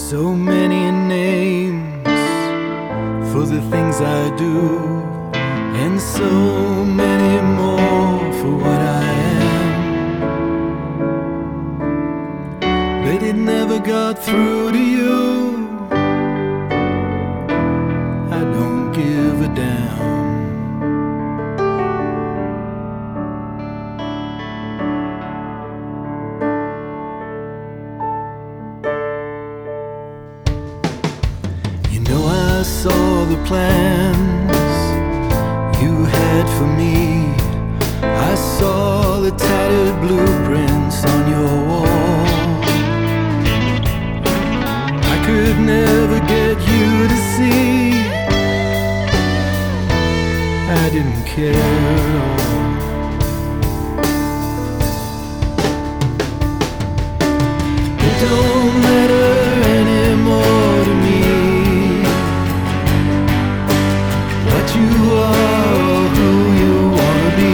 So many names for the things I do, and so many more for what I am. But it never got through to you. I don't give a damn. I saw the plans you had for me. I saw the tattered blueprints on your wall. I could never get you to see I didn't care at all. It don't matter anymore to me you are who you wanna be.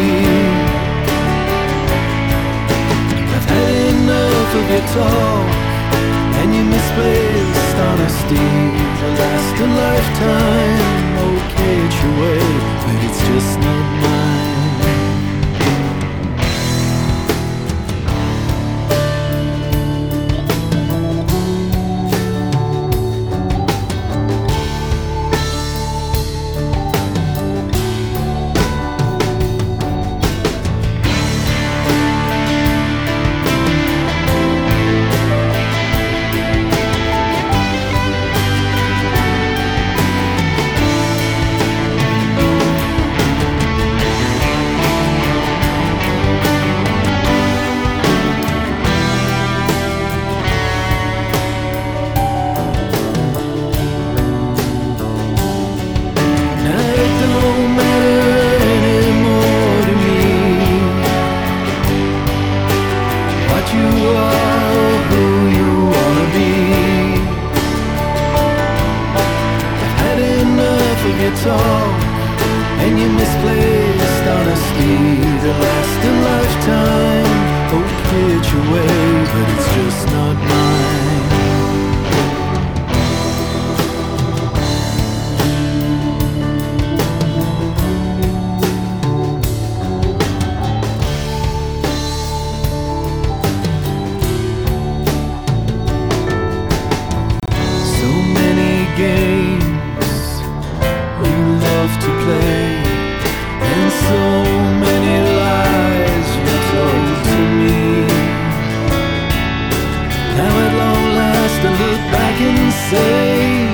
I've had enough of your talk and your misplaced honesty. To last a lifetime, okay, it's your way, but it's just not mine. Talk and your misplaced honesty to last a lifetime. Okay, it's your way, but it's just not mine. So many games to play, and so many lies you told to me. Now at long last I look back and say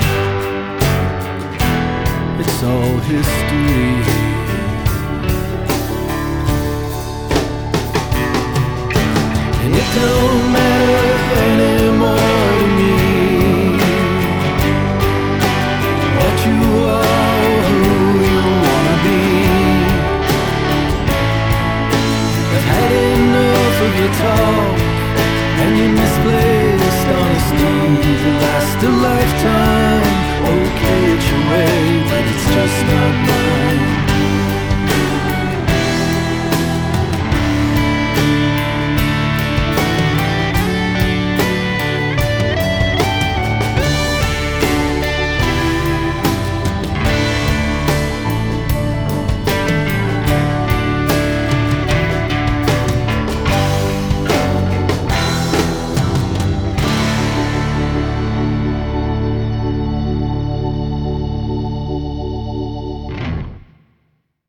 it's all history. And it don't matter anymore to me what you are, of your talk and your misplaced honesty to last a life.